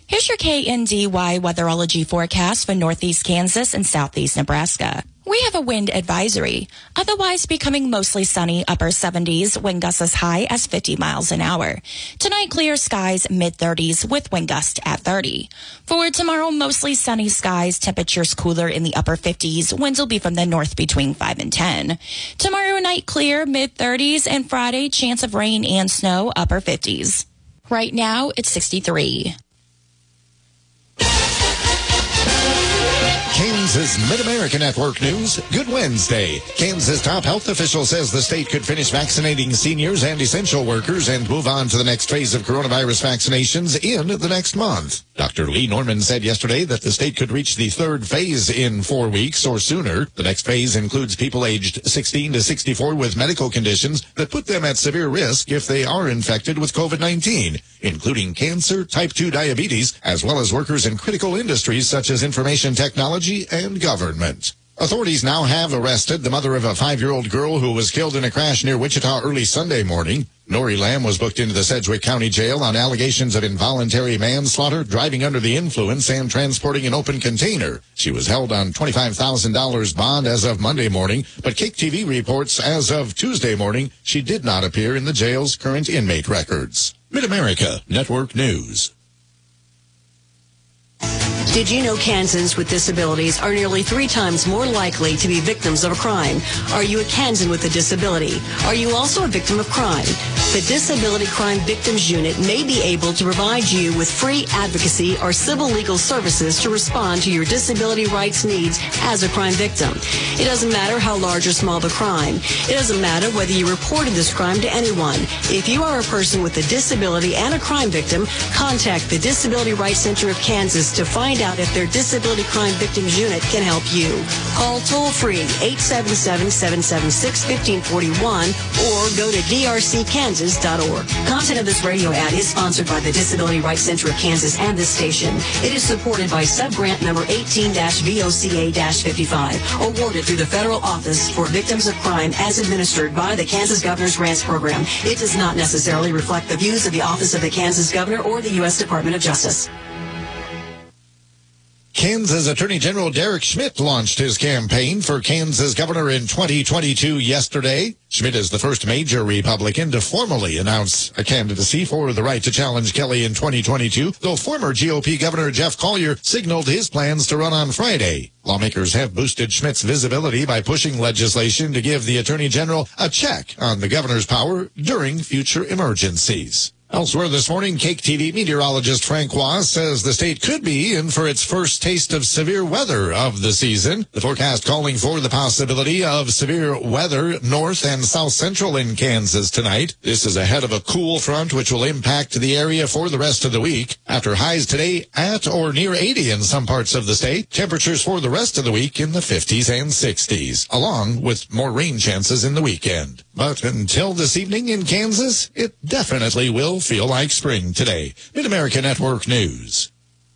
Here's your KNDY weatherology forecast for northeast Kansas and southeast Nebraska. We have a wind advisory, otherwise becoming mostly sunny, upper 70s, wind gusts as high as 50 miles an hour. Tonight, clear skies, mid-30s with wind gust at 30. For tomorrow, mostly sunny skies, temperatures cooler in the upper 50s. Winds will be from the north between 5 and 10. Tomorrow night, clear, mid-30s, and Friday, chance of rain and snow, upper 50s. Right now, it's 63. Kansas Mid-America Network News. Good Wednesday. Kansas top health official says the state could finish vaccinating seniors and essential workers and move on to the next phase of coronavirus vaccinations in the next month. Dr. Lee Norman said yesterday that the state could reach the third phase in 4 weeks or sooner. The next phase includes people aged 16 to 64 with medical conditions that put them at severe risk if they are infected with COVID-19, including cancer, type 2 diabetes, as well as workers in critical industries such as information technology and government. Authorities now have arrested the mother of a 5-year-old girl who was killed in a crash near Wichita early Sunday morning. Nori Lamb was booked into the Sedgwick County Jail on allegations of involuntary manslaughter, driving under the influence, and transporting an open container. She was held on $25,000 bond as of Monday morning, but Cake TV reports as of Tuesday morning she did not appear in the jail's current inmate records. Mid-America Network News. Did you know Kansans with disabilities are nearly 3 times more likely to be victims of a crime? Are you a Kansan with a disability? Are you also a victim of crime? The Disability Crime Victims Unit may be able to provide you with free advocacy or civil legal services to respond to your disability rights needs as a crime victim. It doesn't matter how large or small the crime. It doesn't matter whether you reported this crime to anyone. If you are a person with a disability and a crime victim, contact the Disability Rights Center of Kansas to find out if their Disability Crime Victims Unit can help you. Call toll-free 877-776-1541 or go to drckansas.org. Content of this radio ad is sponsored by the Disability Rights Center of Kansas and this station. It is supported by subgrant number 18-VOCA-55, awarded through the Federal Office for Victims of Crime as administered by the Kansas Governor's Grants Program. It does not necessarily reflect the views of the Office of the Kansas Governor or the U.S. Department of Justice. Kansas Attorney General Derek Schmidt launched his campaign for Kansas governor in 2022 yesterday. Schmidt is the first major Republican to formally announce a candidacy for the right to challenge Kelly in 2022, though former GOP Governor Jeff Collier signaled his plans to run on Friday. Lawmakers have boosted Schmidt's visibility by pushing legislation to give the Attorney General a check on the governor's power during future emergencies. Elsewhere this morning, Cake TV meteorologist Frank Wass says the state could be in for its first taste of severe weather of the season. The forecast calling for the possibility of severe weather north and south central in Kansas tonight. This is ahead of a cool front which will impact the area for the rest of the week. After highs today at or near 80 in some parts of the state, temperatures for the rest of the week in the 50s and 60s, along with more rain chances in the weekend. But until this evening in Kansas, it definitely will feel like spring today. Mid-America Network News.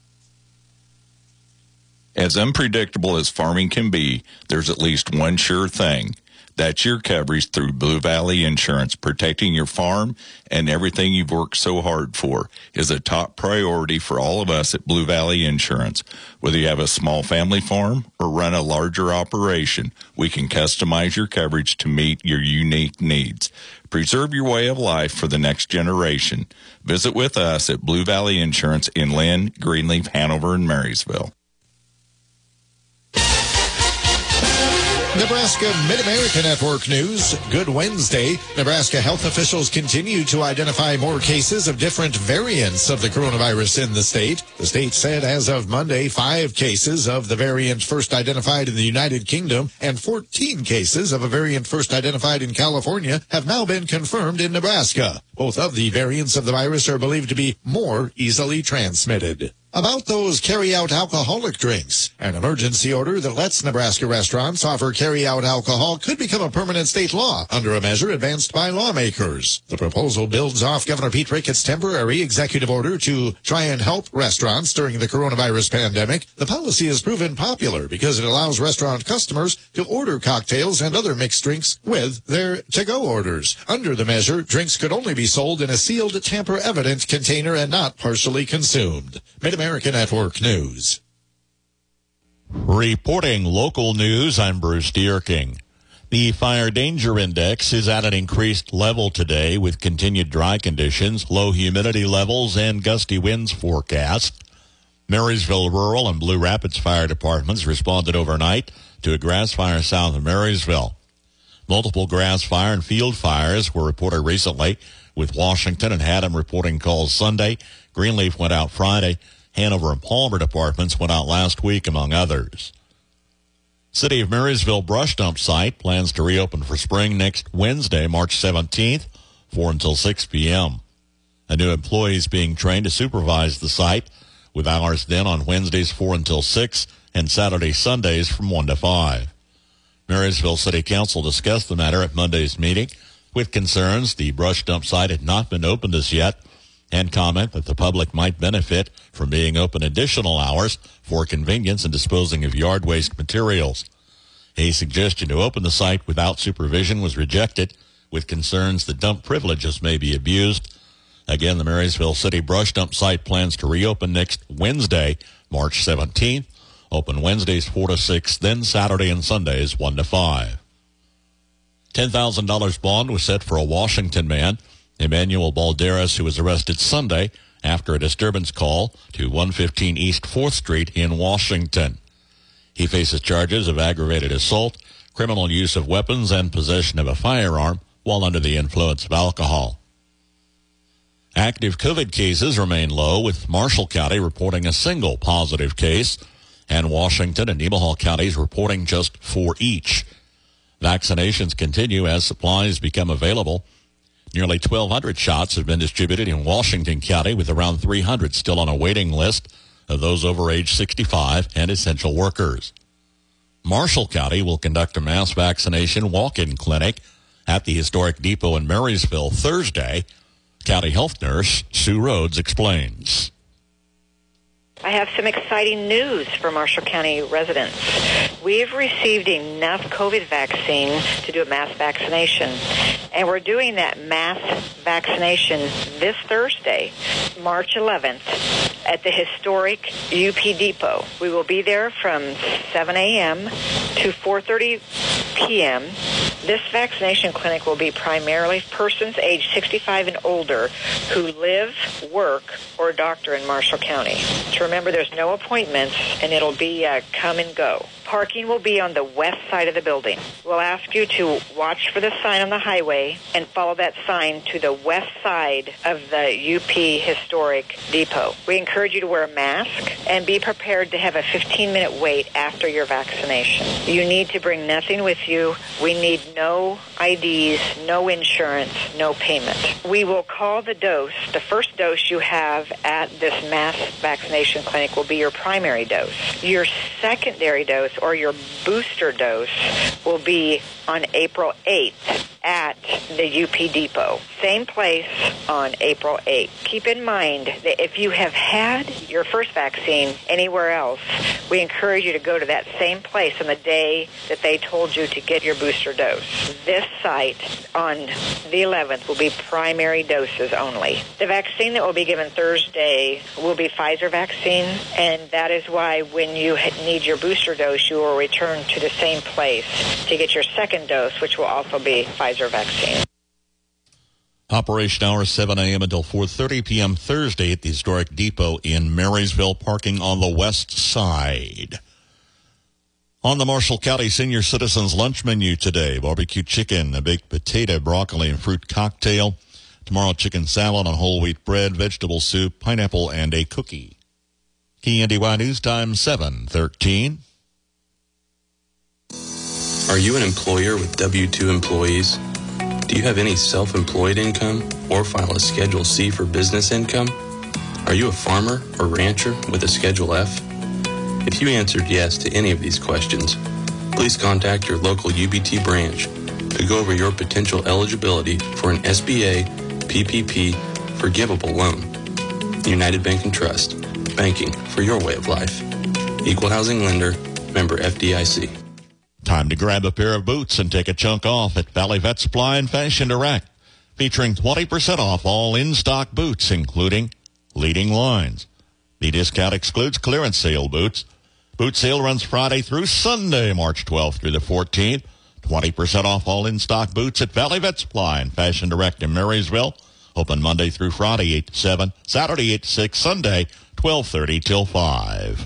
As unpredictable as farming can be, there's at least one sure thing. That's your coverage through Blue Valley Insurance. Protecting your farm and everything you've worked so hard for is a top priority for all of us at Blue Valley Insurance. Whether you have a small family farm or run a larger operation, we can customize your coverage to meet your unique needs. Preserve your way of life for the next generation. Visit with us at Blue Valley Insurance in Lynn, Greenleaf, Hanover, and Marysville. Nebraska Mid-America Network News. Good Wednesday. Nebraska health officials continue to identify more cases of different variants of the coronavirus in the state. The state said as of Monday, 5 cases of the variant first identified in the United Kingdom and 14 cases of a variant first identified in California have now been confirmed in Nebraska. Both of the variants of the virus are believed to be more easily transmitted. About those carry-out alcoholic drinks, an emergency order that lets Nebraska restaurants offer carry-out alcohol could become a permanent state law under a measure advanced by lawmakers. The proposal builds off Governor Pete Ricketts' temporary executive order to try and help restaurants during the coronavirus pandemic. The policy has proven popular because it allows restaurant customers to order cocktails and other mixed drinks with their to-go orders. Under the measure, drinks could only be sold in a sealed, tamper-evident container and not partially consumed. America Network News. Reporting local news, I'm Bruce Dierking. The fire danger index is at an increased level today with continued dry conditions, low humidity levels, and gusty winds forecast. Marysville Rural and Blue Rapids fire departments responded overnight to a grass fire south of Marysville. Multiple grass fire and field fires were reported recently, with Washington and Haddam reporting calls Sunday. Greenleaf went out Friday. Hanover and Palmer departments went out last week, among others. City of Marysville brush dump site plans to reopen for spring next Wednesday, March 17th, 4 until 6 p.m. A new employee is being trained to supervise the site, with hours then on Wednesdays 4 until 6 and Saturday, Sundays from 1 to 5. Marysville City Council discussed the matter at Monday's meeting, with concerns the brush dump site had not been opened as yet, and comment that the public might benefit from being open additional hours for convenience in disposing of yard waste materials. A suggestion to open the site without supervision was rejected, with concerns that dump privileges may be abused. Again, the Marysville City brush dump site plans to reopen next Wednesday, March 17th. Open Wednesdays 4 to 6, then Saturday and Sundays 1 to 5. $10,000 bond was set for a Washington man, Emmanuel Balderas, who was arrested Sunday after a disturbance call to 115 East 4th Street in Washington. He faces charges of aggravated assault, criminal use of weapons, and possession of a firearm while under the influence of alcohol. Active COVID cases remain low, with Marshall County reporting a single positive case, and Washington and Nemaha counties reporting just 4 each. Vaccinations continue as supplies become available. Nearly 1,200 shots have been distributed in Washington County, with around 300 still on a waiting list of those over age 65 and essential workers. Marshall County will conduct a mass vaccination walk-in clinic at the historic depot in Marysville Thursday. County Health Nurse Sue Rhodes explains. I have some exciting news for Marshall County residents. We've received enough COVID vaccine to do a mass vaccination, and we're doing that mass vaccination this Thursday, March 11th, at the historic UP Depot. We will be there from 7 a.m. to 4:30 p.m. This vaccination clinic will be primarily persons age 65 and older who live, work, or doctor in Marshall County. To remember, there's no appointments, and it'll be come and go. Parking will be on the west side of the building. We'll ask you to watch for the sign on the highway and follow that sign to the west side of the UP Historic Depot. We encourage you to wear a mask and be prepared to have a 15-minute wait after your vaccination. You need to bring nothing with you. We need no IDs, no insurance, no payment. We will call the dose. The first dose you have at this mass vaccination clinic will be your primary dose. Your secondary dose or your booster dose will be on April 8th at the UP Depot. Same place on April 8th. Keep in mind that if you have had your first vaccine anywhere else, we encourage you to go to that same place on the day that they told you to get your booster dose. This site on the 11th will be primary doses only. The vaccine that will be given Thursday will be Pfizer vaccine, and that is why when you need your booster dose, you will return to the same place to get your second dose, which will also be Pfizer vaccine. Operation hours 7 a.m. until 4:30 p.m. Thursday at the historic depot in Marysville, parking on the west side. On the Marshall County Senior Citizens lunch menu today, barbecue chicken, a baked potato, broccoli, and fruit cocktail. Tomorrow, chicken salad on whole wheat bread, vegetable soup, pineapple, and a cookie. KNDY News Time 7:13. Are you an employer with W-2 employees? Do you have any self-employed income or file a Schedule C for business income? Are you a farmer or rancher with a Schedule F? If you answered yes to any of these questions, please contact your local UBT branch to go over your potential eligibility for an SBA PPP forgivable loan. United Bank and Trust, banking for your way of life. Equal housing lender, member FDIC. Time to grab a pair of boots and take a chunk off at Valley Vet Supply and Fashion Direct, featuring 20% off all in-stock boots, including leading lines. The discount excludes clearance sale boots. Boot sale runs Friday through Sunday, March 12th through the 14th. 20% off all in-stock boots at Valley Vet Supply and Fashion Direct in Marysville. Open Monday through Friday, 8 to 7, Saturday, 8 to 6, Sunday, 12:30 till 5.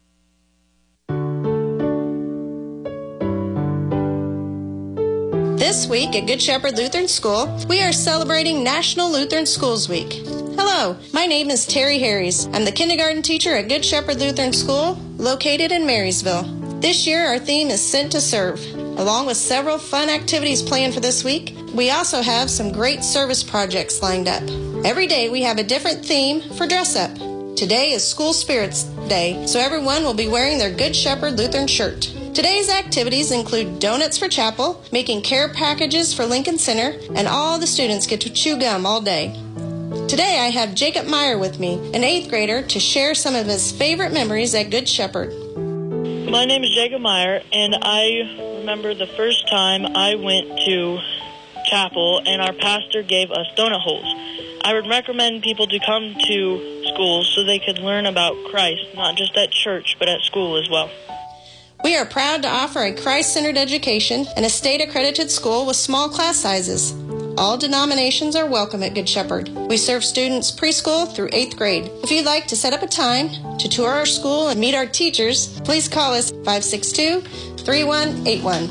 This week at Good Shepherd Lutheran School, we are celebrating National Lutheran Schools Week. Hello, my name is Terry Harries. I'm the kindergarten teacher at Good Shepherd Lutheran School, located in Marysville. This year, our theme is Sent to Serve. Along with several fun activities planned for this week, we also have some great service projects lined up. Every day, we have a different theme for dress up. Today is School Spirits Day, so everyone will be wearing their Good Shepherd Lutheran shirt. Today's activities include donuts for chapel, making care packages for Lincoln Center, and all the students get to chew gum all day. Today I have Jacob Meyer with me, an 8th grader, to share some of his favorite memories at Good Shepherd. My name is Jacob Meyer, and I remember the first time I went to chapel and our pastor gave us donut holes. I would recommend people to come to school so they could learn about Christ, not just at church, but at school as well. We are proud to offer a Christ-centered education and a state-accredited school with small class sizes. All denominations are welcome at Good Shepherd. We serve students preschool through 8th grade. If you'd like to set up a time to tour our school and meet our teachers, please call us 562-3181.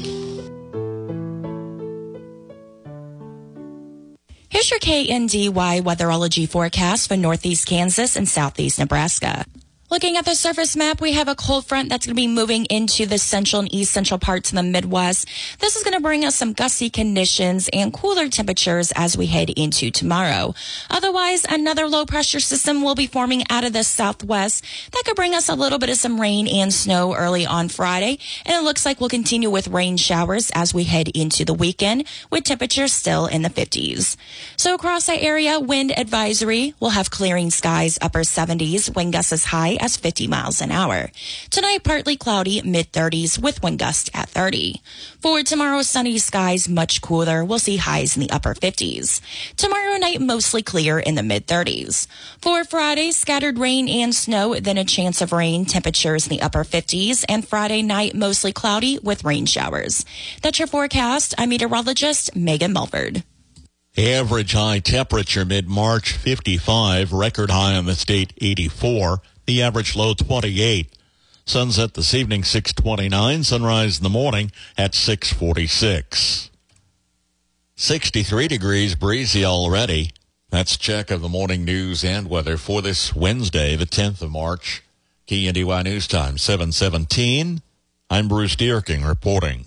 Here's your KNDY weatherology forecast for northeast Kansas and southeast Nebraska. Looking at the surface map, we have a cold front that's going to be moving into the central and east central parts of the Midwest. This is going to bring us some gusty conditions and cooler temperatures as we head into tomorrow. Otherwise, another low pressure system will be forming out of the southwest. That could bring us a little bit of some rain and snow early on Friday. And it looks like we'll continue with rain showers as we head into the weekend with temperatures still in the 50s. So across the area, wind advisory. We'll have clearing skies, upper 70s, wind gusts as high as 50 miles an hour. Tonight, partly cloudy, mid-30s with wind gusts at 30. For tomorrow, sunny skies, much cooler. We'll see highs in the upper 50s. Tomorrow night, mostly clear in the mid-30s. For Friday, scattered rain and snow, then a chance of rain, temperatures in the upper 50s. And Friday night, mostly cloudy with rain showers. That's your forecast. I'm meteorologist Megan Mulford. Average high temperature mid-March, 55. Record high on the state, 84. The average low, 28. Sunset this evening, 6:29. Sunrise in the morning at 6:46. 63 degrees, breezy already. That's a check of the morning news and weather for this Wednesday, the 10th of March. KNDY News Time, 7:17. I'm Bruce Dierking reporting.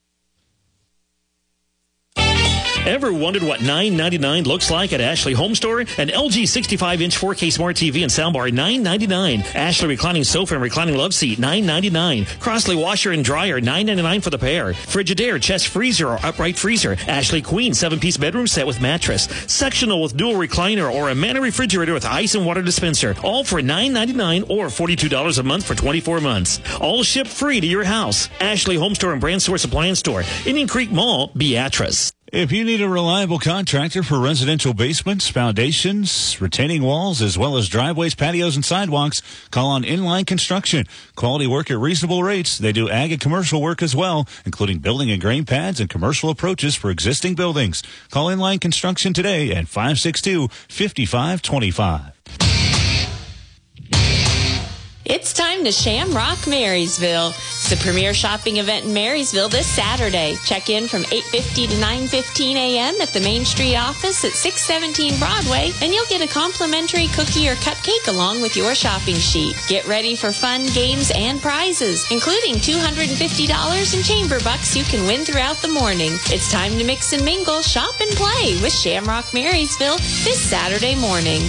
Ever wondered what $9.99 looks like at Ashley Home Store? An LG 65-inch 4K smart TV and soundbar, $9.99. Ashley reclining sofa and reclining love seat, $9.99. Crossley washer and dryer, $9.99 for the pair. Frigidaire, chest freezer or upright freezer. Ashley Queen 7-piece bedroom set with mattress. Sectional with dual recliner or a Manor refrigerator with ice and water dispenser. All for $9.99 or $42 a month for 24 months. All shipped free to your house. Ashley Home Store and Brand Source Appliance Store. Indian Creek Mall, Beatrice. If you need a reliable contractor for residential basements, foundations, retaining walls, as well as driveways, patios, and sidewalks, call on Inline Construction. Quality work at reasonable rates. They do ag and commercial work as well, including building and grain pads and commercial approaches for existing buildings. Call Inline Construction today at 562-5525. It's time to Shamrock Marysville. It's the premier shopping event in Marysville this Saturday. Check in from 8:50 to 9:15 a.m. at the Main Street office at 617 Broadway, and you'll get a complimentary cookie or cupcake along with your shopping sheet. Get ready for fun, games, and prizes, including $250 in chamber bucks you can win throughout the morning. It's time to mix and mingle, shop, and play with Shamrock Marysville this Saturday morning.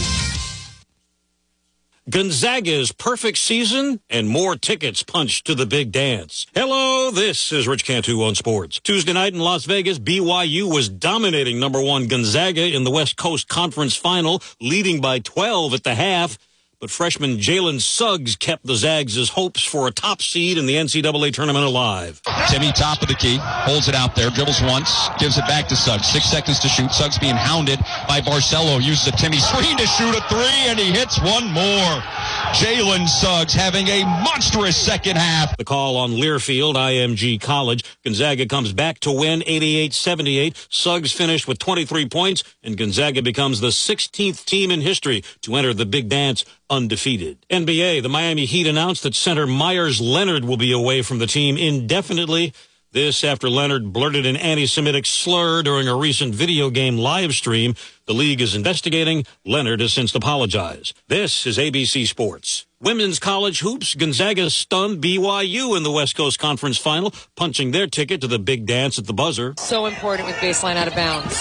Gonzaga's perfect season and more tickets punched to the big dance. Hello, this is Rich Cantu on sports. Tuesday night in Las Vegas, BYU was dominating number 1 Gonzaga in the West Coast Conference Final, leading by 12 at the half. But freshman Jalen Suggs kept the Zags' hopes for a top seed in the NCAA tournament alive. Timmy, top of the key, holds it out there, dribbles once, gives it back to Suggs. 6 seconds to shoot. Suggs being hounded by Barcelo. Uses a Timmy screen to shoot a 3, and he hits one more. Jalen Suggs having a monstrous second half. The call on Learfield, IMG College. Gonzaga comes back to win 88-78. Suggs finished with 23 points, and Gonzaga becomes the 16th team in history to enter the Big Dance undefeated. NBA, the Miami Heat announced that center Myers Leonard will be away from the team indefinitely. This after Leonard blurted an anti-Semitic slur during a recent video game live stream. The league is investigating. Leonard has since apologized. This is ABC Sports. Women's college hoops. Gonzaga stunned BYU in the West Coast Conference Final, punching their ticket to the Big Dance at the buzzer. So important with baseline out of bounds.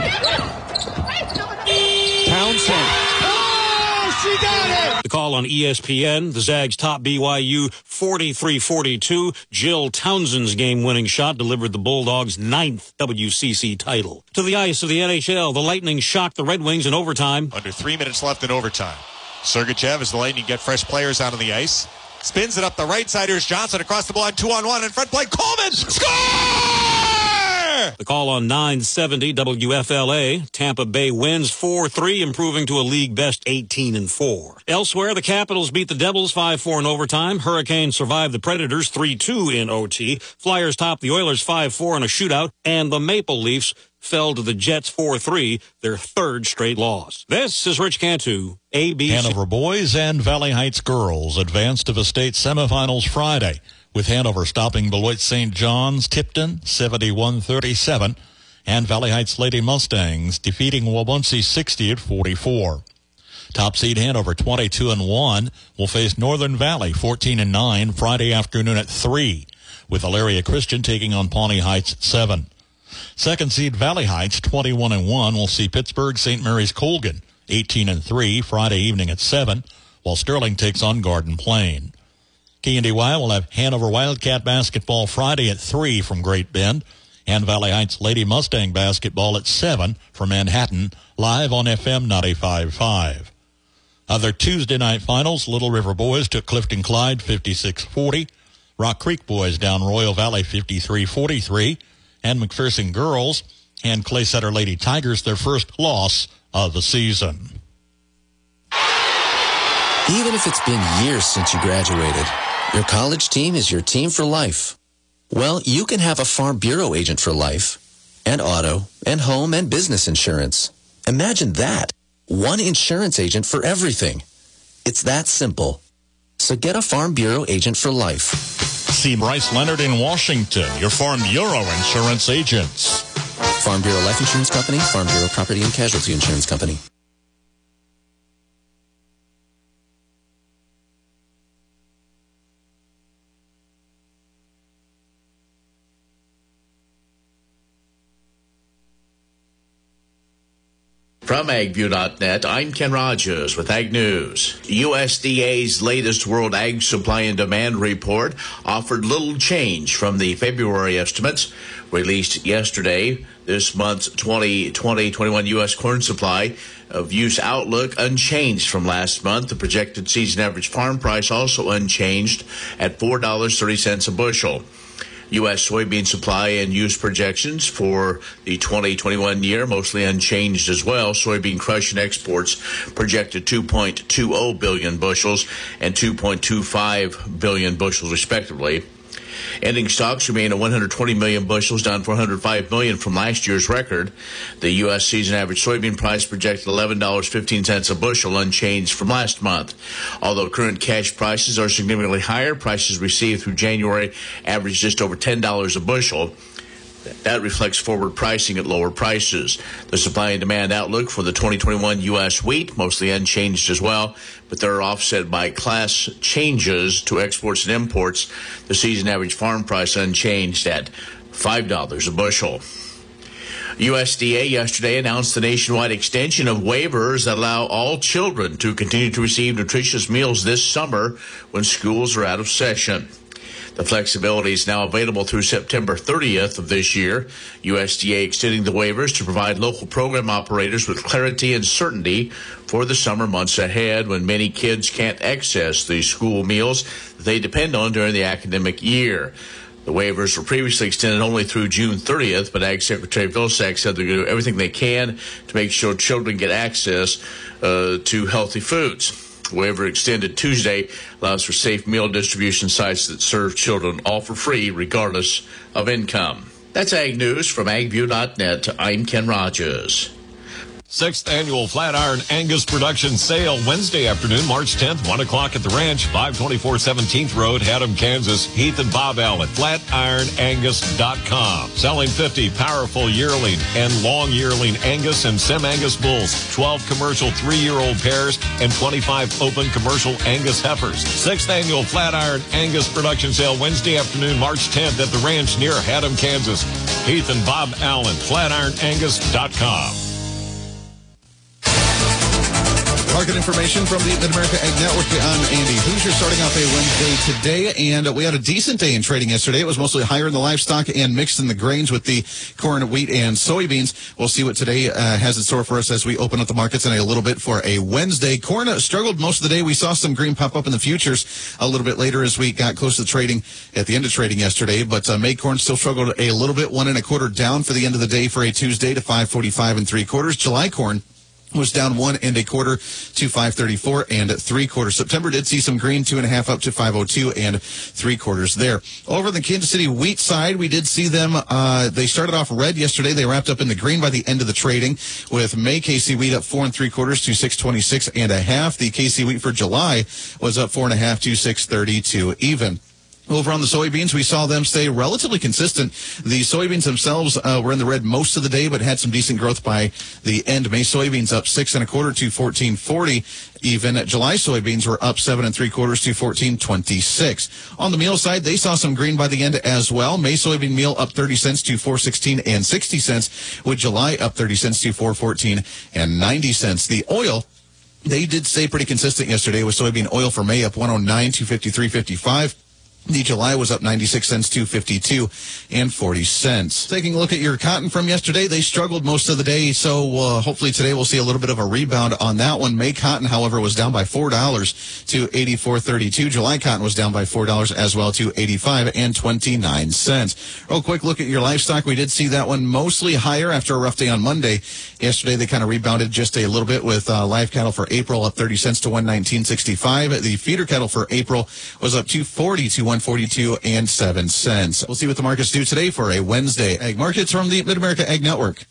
Townsend. She got it! The call on ESPN, the Zags top BYU 43-42. Jill Townsend's game-winning shot delivered the Bulldogs' 9th WCC title. To the ice of the NHL, the Lightning shocked the Red Wings in overtime. Under 3 minutes left in overtime. Sergachev, as the Lightning get fresh players out on the ice. Spins it up the right side. Here's Johnson across the line, 2-on-1 in front play. Coleman! Score! The call on 970 WFLA. Tampa Bay wins 4-3, improving to a league best 18-4. Elsewhere, the Capitals beat the Devils 5-4 in overtime. Hurricanes survived the Predators 3-2 in OT. Flyers topped the Oilers 5-4 in a shootout. And the Maple Leafs fell to the Jets 4-3, their third straight loss. This is Rich Cantu, ABC. Hanover boys and Valley Heights girls advanced to the state semifinals Friday, with Hanover stopping Beloit St. John's Tipton 71-37, and Valley Heights Lady Mustangs defeating Wabaunsee 60-44. Top seed Hanover 22-1 will face Northern Valley 14-9 Friday afternoon at 3, with Elaria Christian taking on Pawnee Heights at 7. Second seed Valley Heights 21-1 will see Pittsburgh St. Mary's Colgan 18-3 Friday evening at 7, while Sterling takes on Garden Plain. KNDY will have Hanover Wildcat basketball Friday at 3 from Great Bend, and Valley Heights Lady Mustang basketball at 7 from Manhattan, live on FM 95.5. Other Tuesday night finals, Little River boys took Clifton Clyde 56-40, Rock Creek boys down Royal Valley 53-43, and McPherson girls and Clay Center Lady Tigers their first loss of the season. Even if it's been years since you graduated, your college team is your team for life. Well, you can have a Farm Bureau agent for life, and auto, and home, and business insurance. Imagine that. One insurance agent for everything. It's that simple. So get a Farm Bureau agent for life. See Bryce Leonard in Washington, your Farm Bureau insurance agents. Farm Bureau Life Insurance Company, Farm Bureau Property and Casualty Insurance Company. From AgView.net, I'm Ken Rogers with Ag News. USDA's latest World Ag Supply and Demand report offered little change from the February estimates released yesterday. This month's 2020-21 U.S. corn supply of use outlook unchanged from last month. The projected season average farm price also unchanged at $4.30 a bushel. U.S. soybean supply and use projections for the 2021 year mostly unchanged as well. Soybean crush and exports projected 2.20 billion bushels and 2.25 billion bushels respectively. Ending stocks remain at 120 million bushels, down 405 million from last year's record. The U.S. season average soybean price projected $11.15 a bushel, unchanged from last month. Although current cash prices are significantly higher, prices received through January averaged just over $10 a bushel. That reflects forward pricing at lower prices. The supply and demand outlook for the 2021 U.S. wheat mostly unchanged as well, but they're offset by class changes to exports and imports. The season average farm price unchanged at $5 a bushel. USDA yesterday announced the nationwide extension of waivers that allow all children to continue to receive nutritious meals this summer when schools are out of session. The flexibility is now available through September 30th of this year. USDA extending the waivers to provide local program operators with clarity and certainty for the summer months ahead when many kids can't access the school meals that they depend on during the academic year. The waivers were previously extended only through June 30th, but Ag Secretary Vilsack said they're going to do everything they can to make sure children get access to healthy foods. Waiver extended Tuesday allows for safe meal distribution sites that serve children all for free, regardless of income. That's Ag News from agview.net. I'm Ken Rogers. 6th Annual Flatiron Angus Production Sale, Wednesday afternoon, March 10th, 1 o'clock at the ranch, 524 17th Road, Haddam, Kansas. Heath and Bob Allen, FlatironAngus.com. Selling 50 powerful yearling and long yearling Angus and Sem-Angus bulls, 12 commercial 3-year-old pairs, and 25 open commercial Angus heifers. 6th Annual Flatiron Angus Production Sale, Wednesday afternoon, March 10th at the ranch near Haddam, Kansas. Heath and Bob Allen, FlatironAngus.com. Market information from the Mid-America Ag Network. I'm Andy Hoosier, starting off a Wednesday today, and we had a decent day in trading yesterday. It was mostly higher in the livestock and mixed in the grains with the corn, wheat, and soybeans. We'll see what today has in store for us as we open up the markets in a little bit for a Wednesday. Corn struggled most of the day. We saw some green pop up in the futures a little bit later as we got close to trading at the end of trading yesterday, but May corn still struggled a little bit, 1 1/4 down for the end of the day for a Tuesday to 545 3/4. July corn was down 1 1/4 to 534 3/4. September did see some green, 2 1/2 up to 502 3/4 there. Over the Kansas City wheat side, we did see them. They started off red yesterday. They wrapped up in the green by the end of the trading, with May KC wheat up 4 3/4 to 626 1/2. The KC wheat for July was up 4 1/2 to 632 even. Over on the soybeans, we saw them stay relatively consistent. The soybeans themselves were in the red most of the day, but had some decent growth by the end. May soybeans up 6 1/4 to 1440. Even July soybeans were up 7 3/4 to 1426. On the meal side, they saw some green by the end as well. May soybean meal up 30 cents to 416 60 cents, with July up 30 cents to 414 90 cents. The oil, they did stay pretty consistent yesterday, with soybean oil for May up 109 to 53.55. The July was up 96 cents to 52 40 cents. Taking a look at your cotton from yesterday, they struggled most of the day, so hopefully today we'll see a little bit of a rebound on that one. May cotton, however, was down by $4 to 84.32. July cotton was down by $4 as well to 85.29 cents. Real quick look at your livestock. We did see that one mostly higher after a rough day on Monday. Yesterday they kind of rebounded just a little bit, with live cattle for April up 30 cents to 119.65. The feeder cattle for April was up 240 to 142 7 cents. We'll see what the markets do today for a Wednesday. Ag Markets from the Mid-America Ag Network.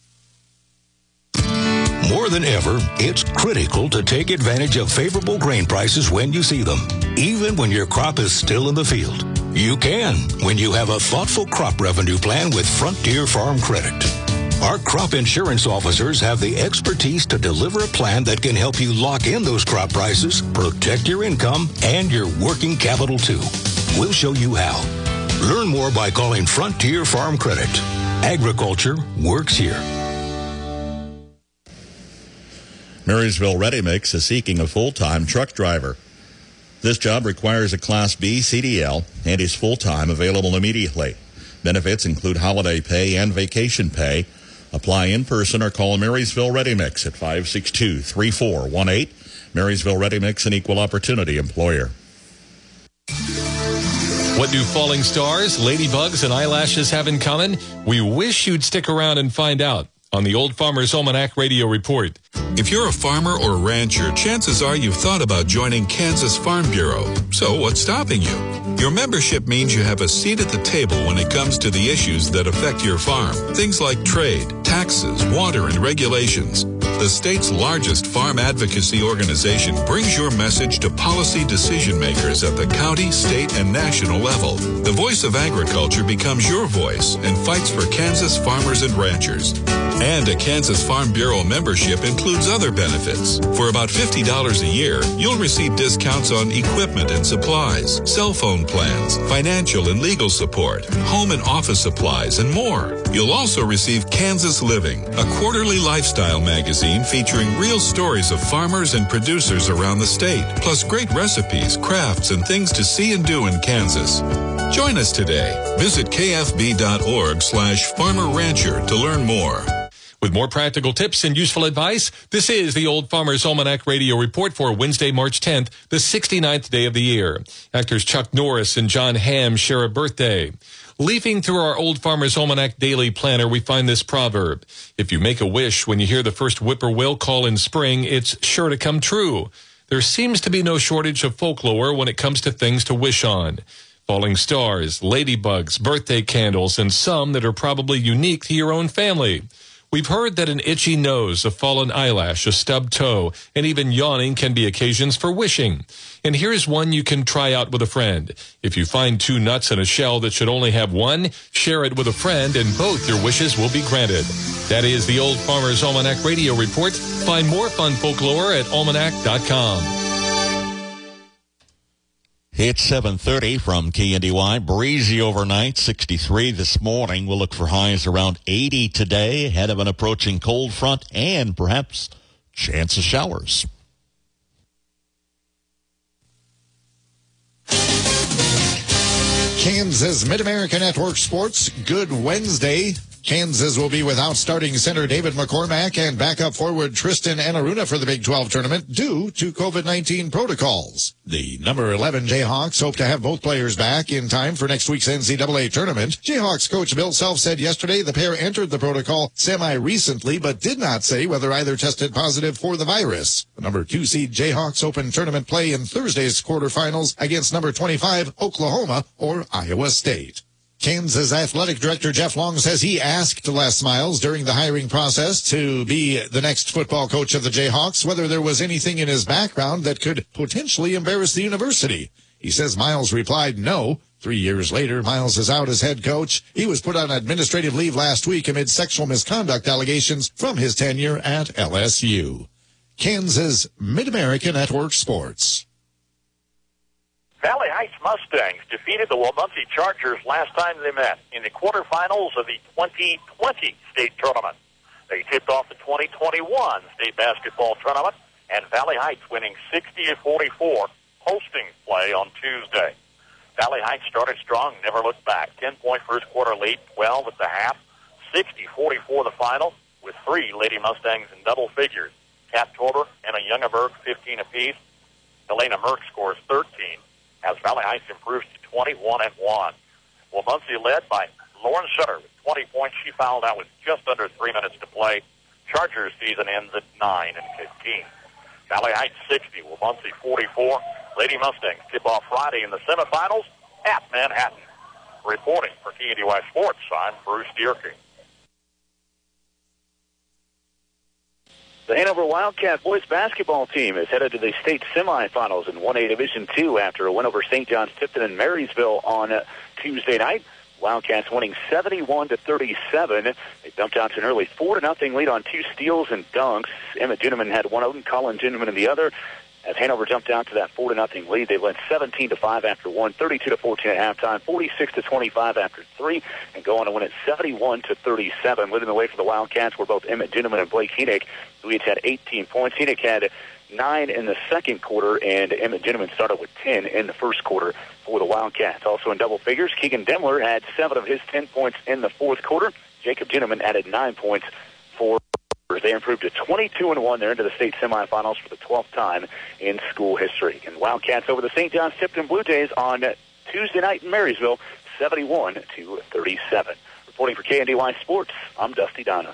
More than ever, it's critical to take advantage of favorable grain prices when you see them, even when your crop is still in the field. You can when you have a thoughtful crop revenue plan with Frontier Farm Credit. Our crop insurance officers have the expertise to deliver a plan that can help you lock in those crop prices, protect your income, and your working capital too. We'll show you how. Learn more by calling Frontier Farm Credit. Agriculture works here. Marysville Ready Mix is seeking a full-time truck driver. This job requires a Class B CDL and is full-time, available immediately. Benefits include holiday pay and vacation pay. Apply in person or call Marysville Ready Mix at 562-3418. Marysville Ready Mix, an equal opportunity employer. What do falling stars, ladybugs, and eyelashes have in common? We wish you'd stick around and find out on the Old Farmer's Almanac Radio Report. If you're a farmer or rancher, chances are you've thought about joining Kansas Farm Bureau. So what's stopping you? Your membership means you have a seat at the table when it comes to the issues that affect your farm. Things like trade, taxes, water, and regulations. The state's largest farm advocacy organization brings your message to policy decision makers at the county, state, and national level. The voice of agriculture becomes your voice and fights for Kansas farmers and ranchers. And a Kansas Farm Bureau membership includes other benefits. For about $50 a year, you'll receive discounts on equipment and supplies, cell phone plans, financial and legal support, home and office supplies, and more. You'll also receive Kansas Living, a quarterly lifestyle magazine featuring real stories of farmers and producers around the state, plus great recipes, crafts, and things to see and do in Kansas. Join us today. Visit kfb.org/farmer-rancher to learn more. With more practical tips and useful advice, this is the Old Farmer's Almanac Radio Report for Wednesday, March 10th, the 69th day of the year. Actors Chuck Norris and John Hamm share a birthday. Leafing through our Old Farmer's Almanac Daily Planner, we find this proverb: if you make a wish when you hear the first whippoorwill call in spring, it's sure to come true. There seems to be no shortage of folklore when it comes to things to wish on. Falling stars, ladybugs, birthday candles, and some that are probably unique to your own family. We've heard that an itchy nose, a fallen eyelash, a stubbed toe, and even yawning can be occasions for wishing. And here's one you can try out with a friend. If you find 2 nuts in a shell that should only have one, share it with a friend and both your wishes will be granted. That is the Old Farmer's Almanac Radio Report. Find more fun folklore at almanac.com. It's 7:30 from KNDY. Breezy overnight, 63 this morning. We'll look for highs around 80 today, ahead of an approaching cold front and perhaps chance of showers. Kansas Mid-America Network Sports, good Wednesday. Kansas will be without starting center David McCormack and backup forward Tristan Enaruna for the Big 12 tournament due to COVID-19 protocols. The number 11 Jayhawks hope to have both players back in time for next week's NCAA tournament. Jayhawks coach Bill Self said yesterday the pair entered the protocol semi-recently but did not say whether either tested positive for the virus. The number 2 seed Jayhawks open tournament play in Thursday's quarterfinals against number 25 Oklahoma or Iowa State. Kansas Athletic Director Jeff Long says he asked Les Miles during the hiring process to be the next football coach of the Jayhawks whether there was anything in his background that could potentially embarrass the university. He says Miles replied no. 3 years later, Miles is out as head coach. He was put on administrative leave last week amid sexual misconduct allegations from his tenure at LSU. Kansas Mid-America Network Sports. Valley Heights Mustangs defeated the Waubonsee Chargers last time they met in the quarterfinals of the 2020 state tournament. They tipped off the 2021 state basketball tournament, and Valley Heights winning 60-44, hosting play on Tuesday. Valley Heights started strong, never looked back. 10-point first quarter lead, 12 at the half, 60-44 the final, with 3 Lady Mustangs in double figures. Kat Torber and a Youngerberg 15 apiece. Elena Merck scores 13. As Valley Heights improves to 21-1. Waubonsee led by Lauren Sutter with 20 points. She fouled out with just under 3 minutes to play. Chargers season ends at 9-15. Valley Heights 60, Waubonsee 44. Lady Mustangs tip off Friday in the semifinals at Manhattan. Reporting for KNDY Sports, I'm Bruce Dierking. The Hanover Wildcat boys basketball team is headed to the state semifinals in 1A Division II after a win over St. John's Tipton and Marysville on Tuesday night. Wildcats winning 71-37. They dumped out to an early 4-0 lead on 2 steals and dunks. Emmett Ginneman had one of them, Colin Ginneman in the other. As Hanover jumped out to that 4-0 lead, they led 17-5 after 1, 32-14 at halftime, 46-25 after 3, and go on to win it 71-37. Leading the way for the Wildcats were both Emmett Ginneman and Blake Henick, who each had 18 points. Henick had 9 in the second quarter, and Emmett Ginneman started with 10 in the first quarter for the Wildcats. Also in double figures, Keegan Demler had 7 of his 10 points in the fourth quarter. Jacob Ginneman added 9 points for. They improved to 22-1. They're into the state semifinals for the 12th time in school history. And Wildcats over the St. John's Tipton Blue Jays on Tuesday night in Marysville, 71-37. Reporting for KNDY Sports, I'm Dusty Donis.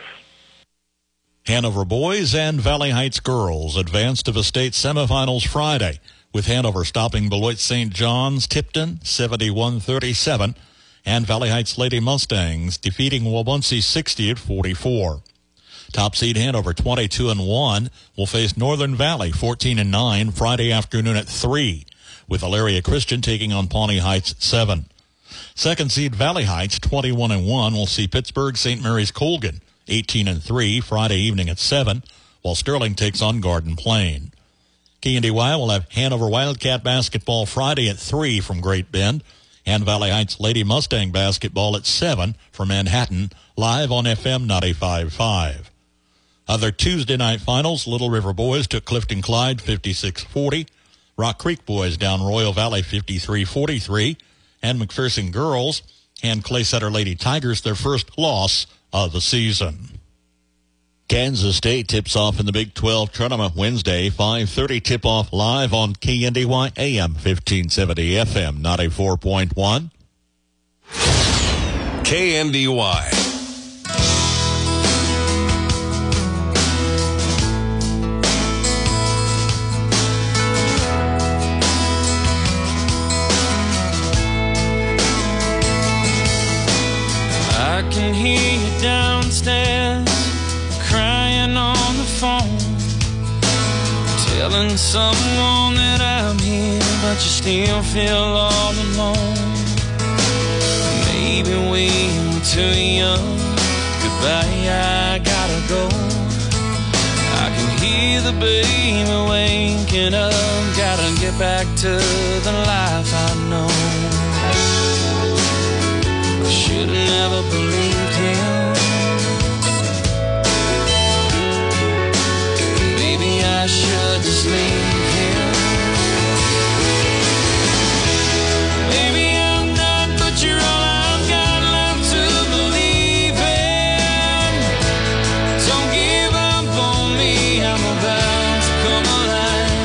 Hanover boys and Valley Heights girls advanced to the state semifinals Friday, with Hanover stopping Beloit St. John's Tipton 71-37, and Valley Heights Lady Mustangs defeating Waubonsee 60-44. Top seed Hanover 22-1 will face Northern Valley 14-9 Friday afternoon at 3, with Elaria Christian taking on Pawnee Heights at 7. Second seed Valley Heights 21-1 will see Pittsburgh St. Mary's Colgan 18-3 Friday evening at 7, while Sterling takes on Garden Plain. KNDY will have Hanover Wildcat basketball Friday at 3 from Great Bend, and Valley Heights Lady Mustang basketball at 7 from Manhattan, live on FM 95.5. Other Tuesday night finals, Little River boys took Clifton Clyde 56-40. Rock Creek boys down Royal Valley 53-43. And McPherson girls hand Clay Center Lady Tigers their first loss of the season. Kansas State tips off in the Big 12 tournament Wednesday, 5:30 tip-off live on KNDY AM 1570 FM 94.1. KNDY. downstairs, crying on the phone, telling someone that I'm here, but you still feel all alone. Maybe we were too young. Goodbye, I gotta go. I can hear the baby waking up. Gotta get back to the life I know. I should have never believed him. Maybe I should just leave him. Maybe I'm not, but you're all I've got left to believe in. Don't give up on me, I'm about to come alive.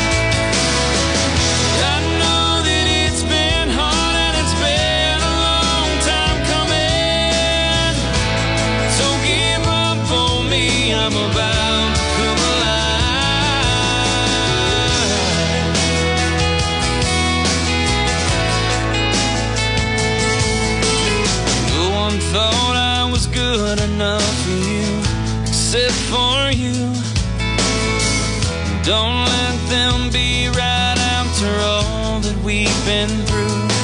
I know that it's been hard and it's been a long time coming. Don't give up on me, I'm about to come alive. No one thought I was good enough for you, except for you. Don't let them be right after all that we've been through.